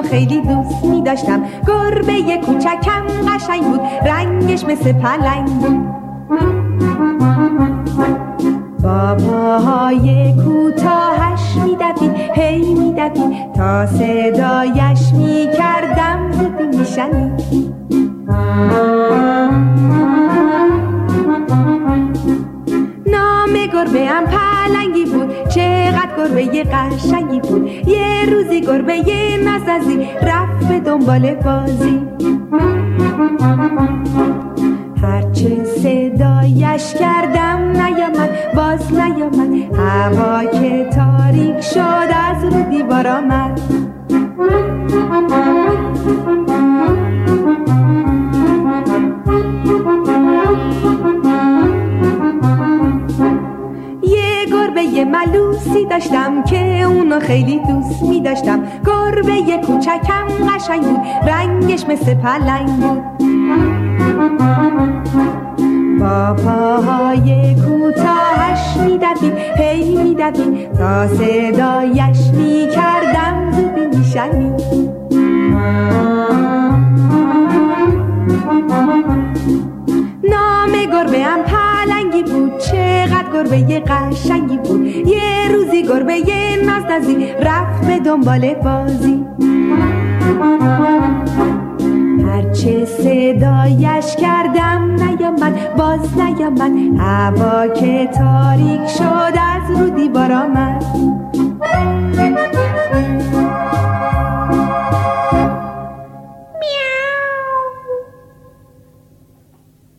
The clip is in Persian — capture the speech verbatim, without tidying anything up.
خیلی دوست می داشتم. گربه کوچکم قشنگ بود، رنگش مثل پلنگ بود. با پاهای کوتاهش می دوید، هی می دوید، تا صدایش می کردم زودی می شنید. نام گربه ام پلنگی بود، چقدر گربه قشنگی بود. یه روزی گربه نازنازی رفت به دنبال بازی. هرچه صدایش کردم نیامد، باز نیامد. هوا که تاریک شد از رو دیوار آمد. یه گربه ملوسی داشتم که اونو خیلی دوست می داشتم. گربه کوچکم قشنگ بود، رنگش مثل پلنگ بود. با پاهای کوتاهش می دوید، هی می دوید، تا صدایش می کردم زودی می شنید. نام گربه ام پلنگی بود، چقدر گربه قشنگی بود. یه روزی گربه نازنازی رفت به دنبال بازی. هرچه صدایش کردم نیامد، باز نیامد. هوا که تاریک شد از رو دیوار آمد.